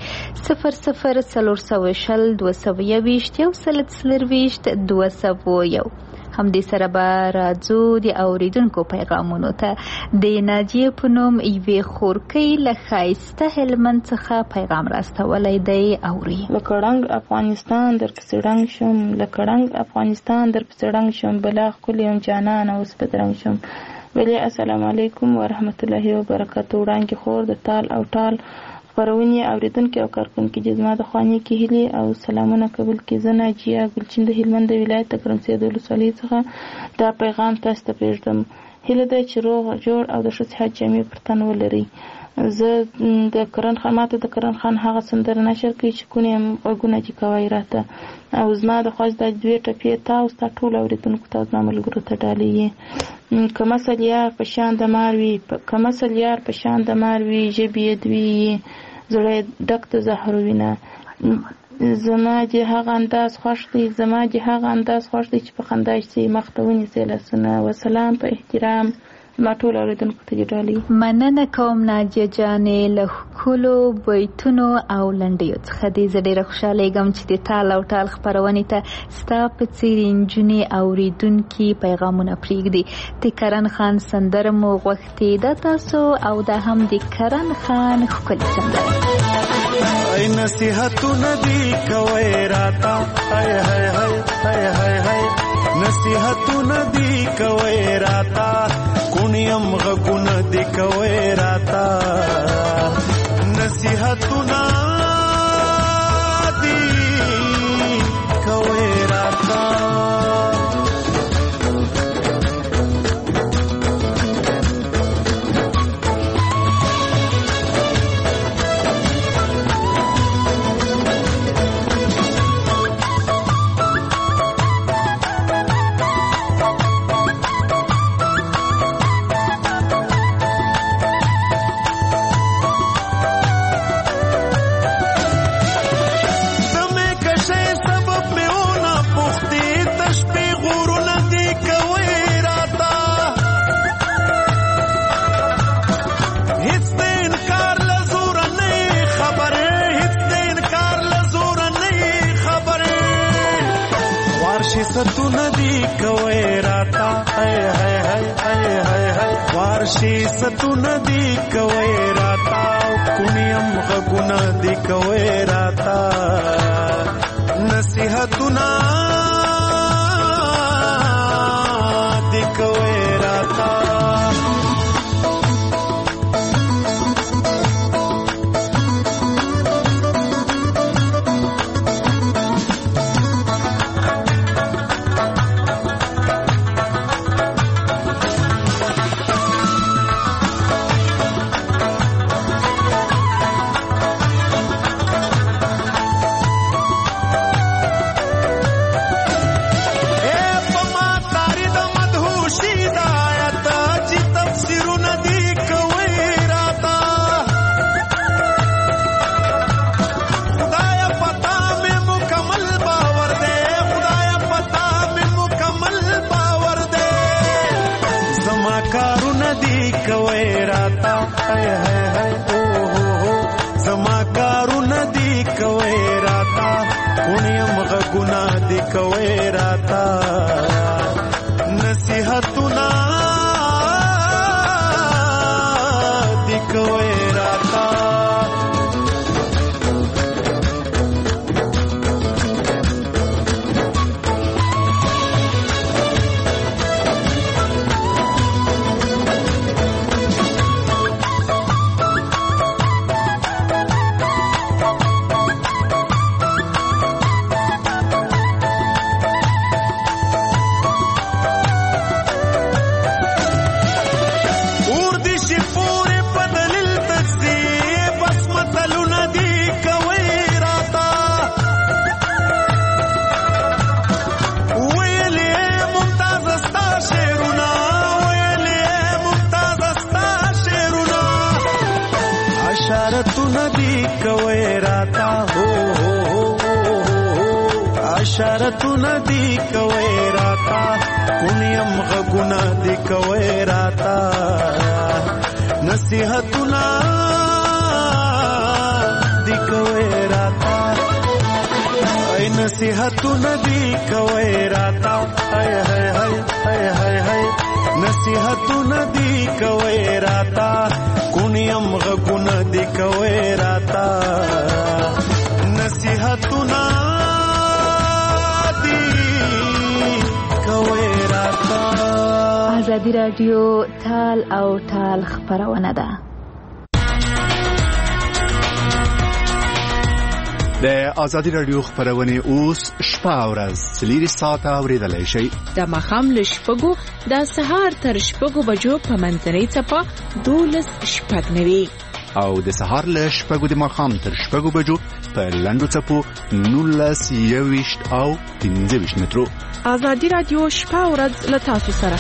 00 420 221 201. همدې سره به راځو د اوریدونکو پیغامونو ته. د ناجیه په نوم یوې خورکۍ له ښایسته هلمند څخه پیغام راستولی دی. اوري لکه ړنګ افغانستان در پسې ړنګ شم، لکه ړنګ افغانستان در پسې ړنګ شم، بلا ښکلې یم جانانه اوس بدرنګ شم. ولی السلام علیکم ورحمت الله وبرکاتو. وړاندې خور د تال او ټال خپرونې اوریدونکي او کارکونکي چې زما د خوانې کې هیلې او سلامونه قبول کړي. زه ناجیه ګلچین د هلمند ولایت د ګرمسید ولسوالۍ څخه دا پیغام تاسو ته پرېږدم. هیله ده چې روغ جوړ او د ښه صحت جامې پر تن ولرئ. زه د کرن خان ماته د کرن خان هغه سندره نشر کوي چې کونې غوږونه دې کوي راته، او زما د خواست د دوې ټپې تا او ستا ټول اوریدونکو ته زما ملګرو ته ډالۍ یې. که مثل یار په شان د مار وي، که مثل یار په شان د مار وي، ژبې یې دوی زړه ډک د زهر وینه. زما دې هغه انداز خوښ دی، زما دې هغه انداز خوښ دی چې په خندا شي مخ ته ونیسي لاسونه. وسلام په احترام ما ټول اوریدونکو ته ډالۍ. مننه کوم ناجیه جانې له ښکلو بیتونو او لنډیو څخه دې. زه ډېره خوشحالیږم چې د تال او ټال خپرونې ته ستا په څېرې نجونې اوریدونکي پیغامونه پرېږدي. د کرن خان سندره مو غوښتې ده تاسو، او دا هم د کرن خان ښکلې سندره. ای نصیحتونه دې کوئ راته، هی هی هی هی هی هی نصیحتونه دې کوئ راته، کونیم غږونه دې کوئ راته، نصیحتونه دې کوئ راته. ستونه دی کوي راتا، هی هی هی هی هی هی وارشي ستونه دی کوي راتا، کونیم غږونه دی کوي راتا، نصیحتونه دی کوي راتا. زما کارونه دی کوي راتا، کونیم غږونه دی کوي راتا، نصیحتونه دی کوي راتا. اشارتونه دی کوي راتا، کونیم غږونه دی کوي راتا، نصیحتونه دی کوي راتا، ای نصیحتونه دی کوي راتا، هی هی هی نصیحتونه دی کوي راتا کونیم غونه دی کوي راتا نصیحتونه دی کوي راتا. ازادي رادیو تال او ټال خبرونه ده. د ازادي رادیو خبرونه اوس شپه ورځ 3 ساعته اوریدلای شي. د مخام ل شپږو د سهار تر شپږو بجو په منځنۍ چپه 12:09 او د سهار ل شپږو د مخام تر شپږو بجو په لندو چپو 19:20 او 15 مترو. ازادي رادیو شپه ورځ له تاسو سره.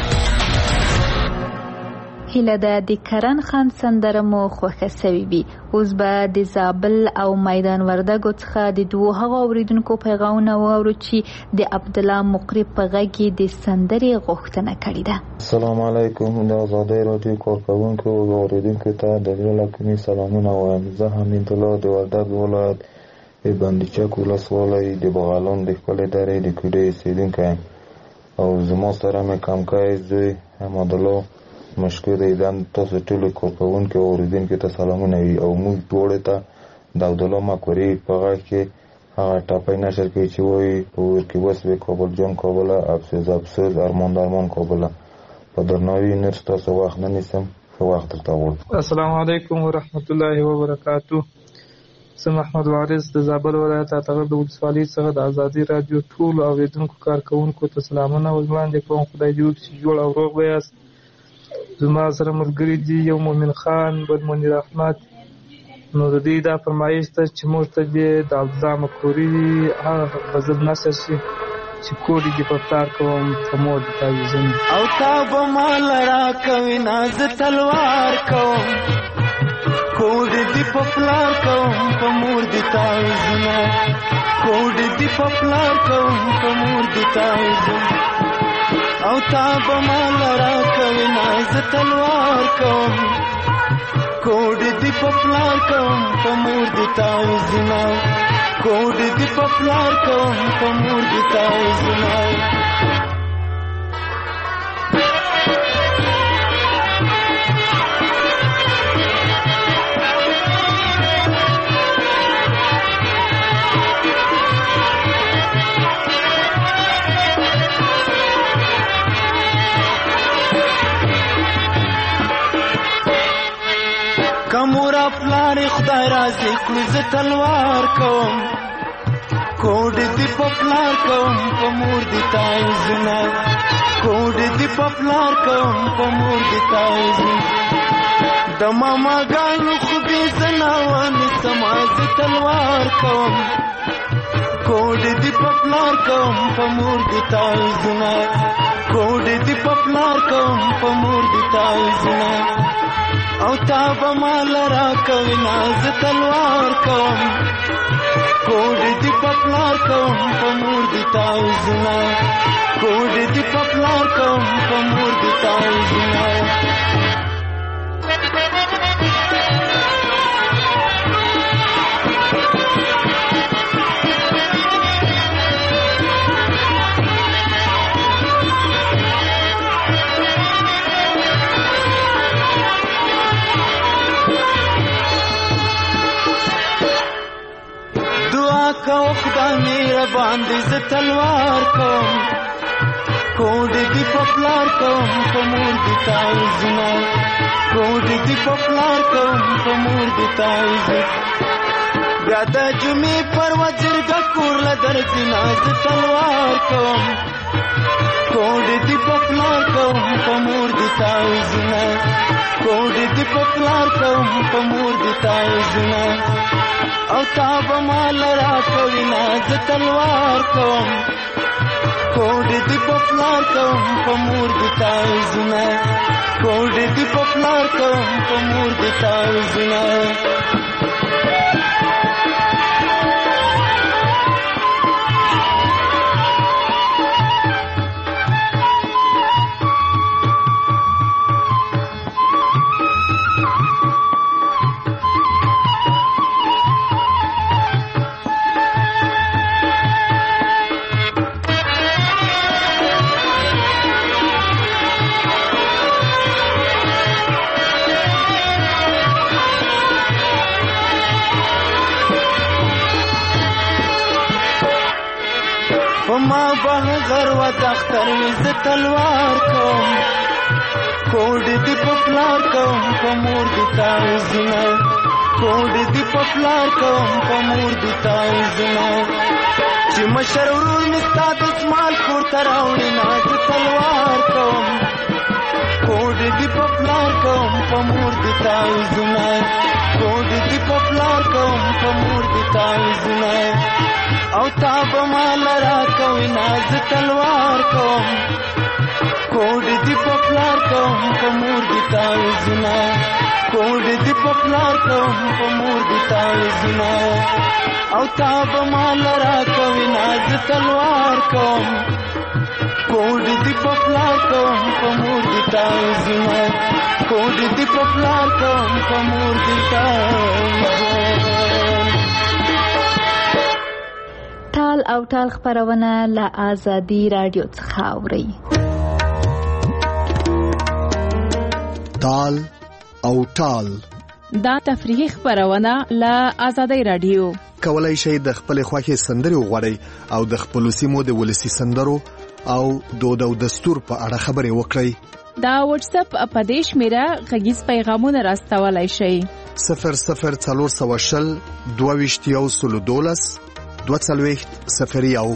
هیله ده د کرن خان سندره مو خوښه سوي وي. اوس به د زابل او میدان وردګو څخه د دوه هغو اوریدونکو پیغامونه واورو چې د عبد الله مقری په غږ کې د سندرې غوښتنه کړې ده. السلام علیکم. د ازادي رادیو کارکونکو او اوریدونکو ته د زړه کومې سلامونه وایم. زه حمید الله د وردګ ولایت د بندیچک ولسوالۍ د بغلان د خپلې درې د کوډې اوسیدونکی او زما سره مې کمکای زوی احمد الله مشکور ایدم. تاسو ټول کارکونکو او اوریدونکو ته سلامونه وي او موږ ټول ته د عبد الله مقری په غږ کې هغه ټاپای نشر کوي چې وایي پور کې وسوي کابل جان کابل افسوس ارمان کابل. په درناوي نر تاسو وخت نه نیسم خو وخت ته وړم. السلام علیکم ورحمت الله وبرکاتہ. سم احمد وارث د زابل ولایت اتغر د ولسوالۍ څخه د ازادي رادیو ټول اوریدونکو کارکونکو ته سلامونه وړاندې کوم. خدای دې وکړي جوړ او روغ ویاست. زما سره ملګری دي یو مومن خان بل منیر احمد. نو د دې دا فرمایش ته چې موږ ته د عبدالله مقری هغه غزل نشر شي چې کوډي دې په پلار کوم په مور دې تعویذونه او تا به مال را کوي ناز تلوار کوم کوډي دې په پلار کوم په مور دې تعویذونه کوډي دې په پلار کوم په مور دې تعویذونه او تا به مال را کوي ناز تلوار کوم کوډي دې په پلار کوم په مور دې تعویذونه کوډي دې په پلار کوم په مور دې تعویذونه. کمورا پلار خدای راځي کړو زه تلوار کوم کوډ دې په پلار کوم په مور دې تعویذونه کوډ دې په پلار کوم په مور دې تعویذونه د ماما ګانو خو دې زناوان سماز تلوار کوم کوډ دې په پلار کوم په مور دې تعویذونه کوډ دې په پلار کوم په مور دې تعویذونه او تا به مال را کوي ناز تلوار کوم کوډ دې په پلار کوم په مور دې تعویذونه کوډ دې په پلار کوم په مور دې تعویذونه. کو خدای مې باندې ز تلوار کوم کوډ دې په پلار کوم په مور دې تعویذونه کوډ دې په پلار کوم په مور دې تعویذ بیا د جمعې پر وجرګه کور له درځي ناز تلوار کوم کوډ دې په پلار کوم په مور دې تعویذونه کوډ دې په پلار کوم په مور دې تعویذونه او تا به مال را کوي ناز تلوار کوم کوډ دې په پلار کوم په مور دې تعویذونه کوډ دې په پلار کوم په مور دې تعویذونه. اختر و دختر ز تلوار کوم کوډ دی پپلار کوم په مور دی تایزونه کوډ دی پپلار کوم په مور دی تایزونه چې مشر ورور مستا د اسمال کور تر راوړي ناز تلوار کوم کوډ دی پپلار کوم په مور دی تایزونه کوډ دی پپلار کوم په مور دی تایزونه او تاب مال را کوي ناز تلوار کوم کوډ دی پپلار کوم په مور دی تایزونه کوډ دی پپلار کوم په مور دی تایزونه او تاب مال را کوي ناز تلوار کوم کوډ دی پپلار کوم په مور دی تایزونه کوډ دی پپلار کوم په مور دی تایزونه. ټال او ټال خبرونه له آزادي رادیو څخه اورئ. ټال او ټال دا تفریحي خبرونه له آزادي رادیو. کولای شئ د خپل خوښي سندري وغوړئ او د خپل سیمو د ولسی سندرو او دود او دستور په اړه خبرې وکړئ. دا واتس اپ اپدیش میرا غږیز پیغامونه راستولای شئ. 00420 22 12 01.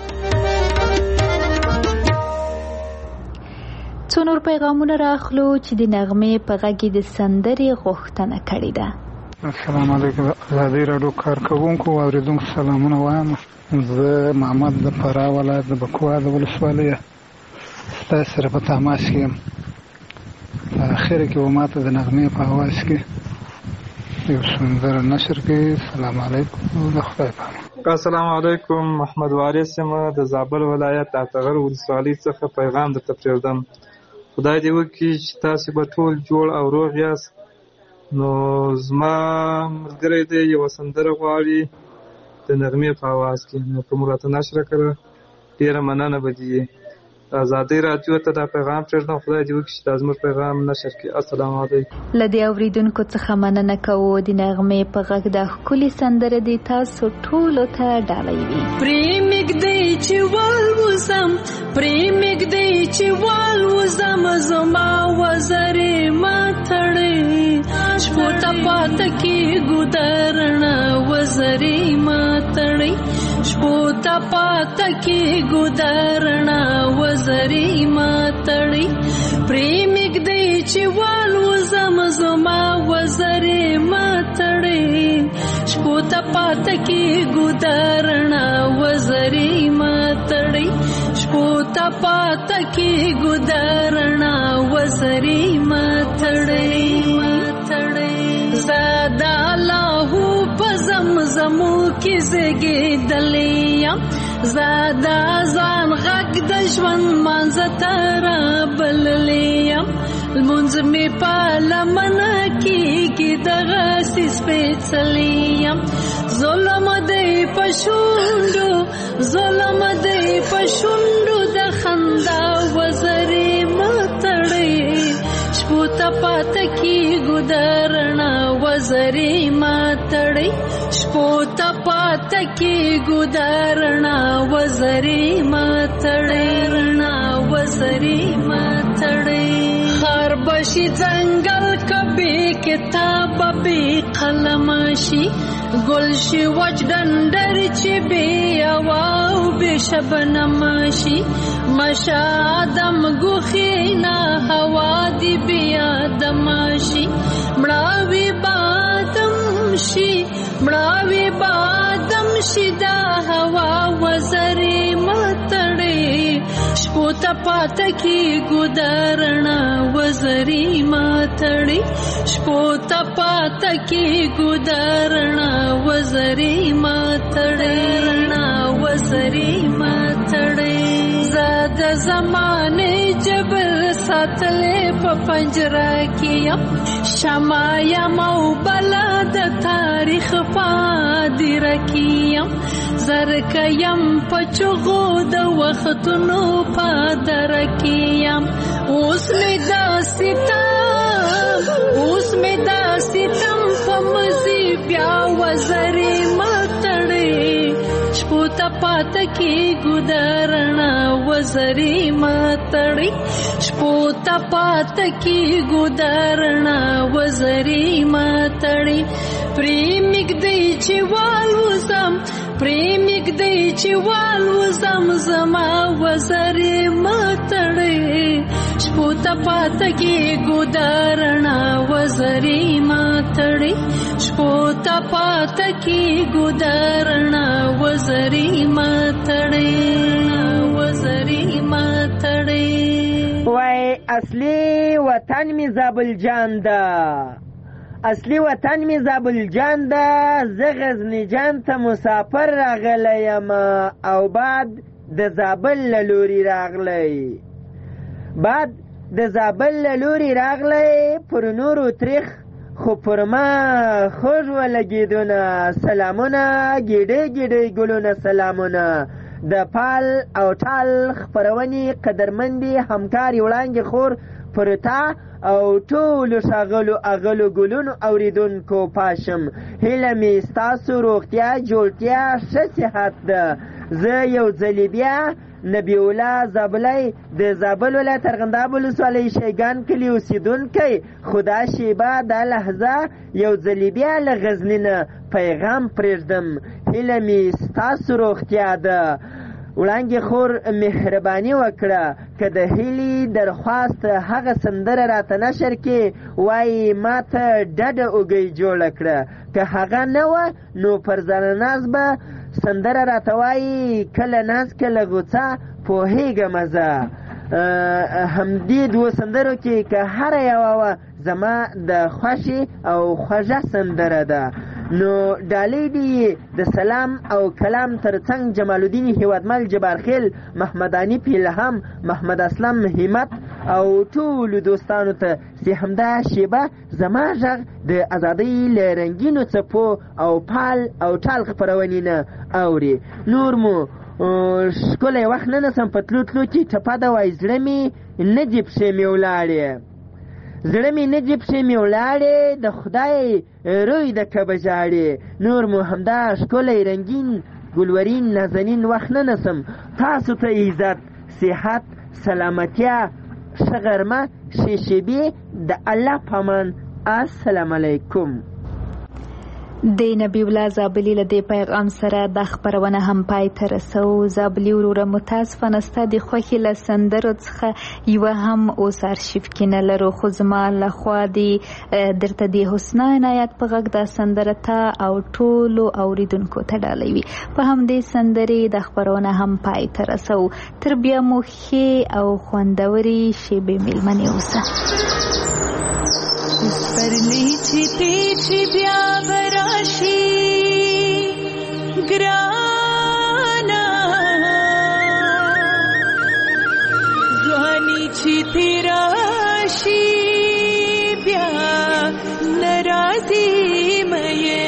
څو نور پیغامونه راخلو چې د نغمې په غږی د سندري غوښتنه کړې ده. السلام علیکم آزادي رادیو کارکونکو او اوریدونکو سلامونه وایم. زه محمد د فراه ولایت د بکوا د ولسوالۍ تاسو سره په تماس کې یم. په اخر کې و ماته د نغمې په اواز کې یو سندر نشر کې. السلام علیکم د خدای پاک. السلام علیکم محمد وارث یم د زابل ولایت اتغر ولسوالۍ څخه پیغام درته پرېږدم. خدای دې وکړي چې تاسو به ټول جوړ او روغ یاست. نو زما ملګری دی یو سندره غواړي د نغمې په اواز کې. نو کوم راته نشر کړه ډیره مننه به دي. آزادي رادیو ته دا پیغام پرېږدم. خدای دې وکړي چې دا زموږ پیغام نشر کړي. السلام علیکم. له دې اوریدونکو څخه مننه کوو. د نغمې په غږ د ښکلي سندره دې تاسو ټولو ته ډالۍ وي. پرېمږ دی چې والوزم پرېمږ دی چې والوزم زما وزرې ماتړې شپو ته پاته کېږو درڼه وزرې ماتړې شپو ته پاته کېږو درڼه وزرې ماتړې پرېمږ دی چې والوزم زما وزرې ماتړې شپو ته پاته کېږو درڼه وزرې ماتړې شپو ته پاته کېږو درڼه وزرې ماتړې زادا لاهو په زمزمو کې زګېدلې یم زادا ځان غږ د ژوند منځ ته رابللې یم لمونځ مې په لمنه کېږي دغسې سپېڅلی یم ظلم دی په شونډو ظلم دی په شونډو د خندا وزرې ماتړې شپو ته پاته کېږو درڼه وزرې ماتړې شپو ته پاته کېږو درڼه وزرې ماتړې وزرې ماتړې خار بشي ځنګل کبي کتاب بې قلم شي ګل شي وچ ډنډر چې بې هوا او بې شبنم شي مشه آدم ګوښې نه هوا دې بې آدم شي مړاوي بادم شي مړاوي بادم شي دا هوا وزرې ماتړې شپو ته پاته کېږو درڼه وزرې ماتړې شپو ته پاته کېږو درڼه وزرې ماتړې وزرې ماتړې زه د زمانې جبر ساتلې په پنجره کې یم شمع یم او بلا د تاریخ پادره کې یم زرکه یم په چغو د وختونو پادره کې یم اوس مې دا ستم په مزي بیا وزرې ماتړې شپو ته پات کی ګدارنا وزری ماتړي شپو ته پات کی ګدارنا وزری ماتړي پریمګ دی چې والوزم پریمګ دی چې والوزم زما وزری ماتړي شپو ته پات کی ګدارنا وزری ماتړي شپو ته پات کی ګدارنا وزری ماتړي وزری ماتړي وای اصلي وطن می زابل جان دا اصلي وطن می زابل جان دا زه غزنی جان ته مسافر راغلی یم او بعد د زابل له لوري راغلی بعد د زابل له لوري راغلی پر نورو تریخ خو پر ما خوږ ولګېدونه سلامونه ګیډۍ ګیډۍ ګلونه سلامونه د پال او ټال خپرونې قدرمندې همکارې وړانګې خور پر تا او ټولو ښاغلو اغلو ګلونو اوریدونکو پاشم هیله مې ستاسو روغتیا جوړتیا ښه صحت ده زه یو ځلې بیا نبی الله زابلی د زابل ولایت ارغنداب ولسوالۍ شیګان کلي اوسېدونکی خدا شیبه دا لحظه یو ځلې بیا له غزني نه پیغام پرېږدم هیله مې ستاسو روغتیا ده وړانګې خور مهرباني وکړه که د هیلې درخواست هغه سندره راته نشر کې وایي ما ته ډډه اوږۍ جوړه کړه که هغه نه وه نو پر ځانناز به سندره راته وایي کله ناز کله غوڅه پوهېږم زه همدې دوه سندرو کې که هره یوه وه زما د خوښې او خوږه سندره ده نو ډالۍ دې د سلام او کلام ترڅنګ جمال الدین هیوادمل جبارخیل محمد انیف الهام محمد اسلم همت او ټولو دوستانو ته چې همدا شیبه زما غږ د ازادۍ له رنګینو څپو او پال او ټال خپرونې نه اوري نور مو ښکلی وخت نه نسم په تلو تلو کې ټپه ده وایي زړه مې نه دې پښې مې ولاړې زړه مې نه دې پښې مې ولاړې د خدای روی د کبه ژاړې نور مو همدا ښکلی رنګین ګلورین نازنین وخت نه نسم تاسو ته عزت صحت سلامتیا ښه غرمه ښې شیبې د الله په امان السلام علیکم د نبی الله زابلی له دې پیغام سره د خبرونه هم پای ته رسو زابلی وروره متاسفانه ستا د خوښې له سندرو څخه یوه هم اوس ارشیف کې نه لرو خو زما لخوا درته د حسنا عنایت په غږ دا سندره ته او ټولو اوریدونکو ته ډالۍ وي په همدې سندرې د خبرونه هم پای ته رسو تر بیا مو ښې او خوندورې شیبې میلمنې اوسه پرلی چی پیچی بیا براشی گرانا زوانی چی تیراشی بیا نرازی مئے